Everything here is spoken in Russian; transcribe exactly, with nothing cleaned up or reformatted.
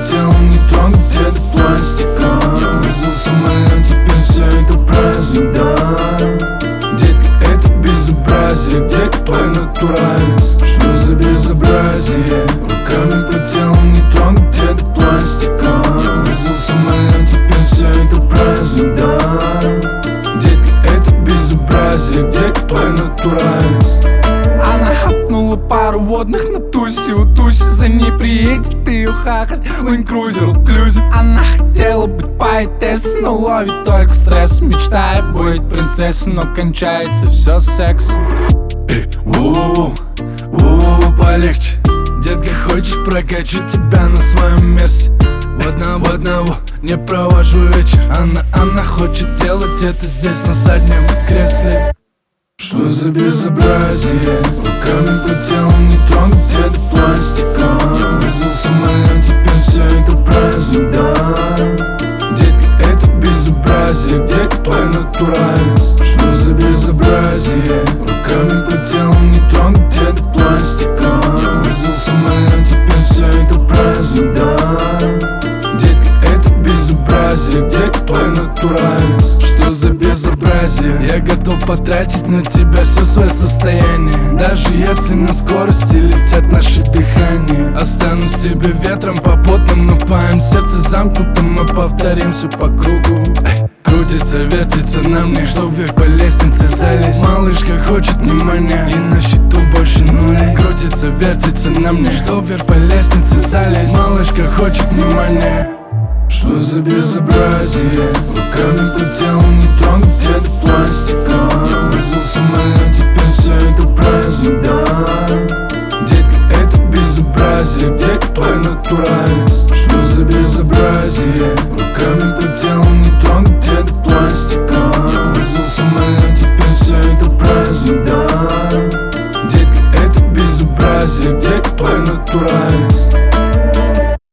телом не трогай, где-то пластика. Я вызвал самолет, теперь все это праздник, да. Детка, это безобразие, где твоя натуральность? Что за безобразие? Руками по телу не трогай, где-то пластика. Я вызвал самолет, теперь все это праздник, да. Детка, это безобразие, где твоя натуральность? Она хапнула пару водных на тусе. У Туси за ней приедет ее хахаль Лэнд-крузер инклюзив. Она хотела быть поэтессой, но ловит только стресс, мечтая быть принцессой, но кончается все сексом. Эй, воу, воу, полегче. Детка, хочешь, прокачу тебя на своем мерсе. В одного, одного не провожу вечер. Она, она хочет делать это здесь на заднем кресле. Что за безобразие? Руками по телу не трогай, где-то пластика. Я вызвал самолет, теперь все это праздник, да. Детка, это безобразие, где твоя натуральность? Что за безобразие? Руками по телу не трогай, где-то пластика. Я вызвал самолет, теперь все это праздник, да. Детка, это безобразие, где твоя натуральность? Что за безобразие? Я готов потратить на тебя все свое состояние, даже если на скорости летят наши дыхания. Останусь тебе ветром попутным, но в твоем сердце замкнутым мы повторим все по кругу. Эй, крутится, вертится на мне, чтоб вверх по лестнице залезть. Малышка хочет внимания, и на счету больше нулей. Крутится, вертится на мне, чтоб вверх по лестнице залезть. Малышка хочет внимания. Что за безобразие? Руками по телу не трогай, где-то пластика. Я вызвал самолет, теперь все это праздник, да. Детка, это безобразие, где твоя натуральность? Что за безобразие?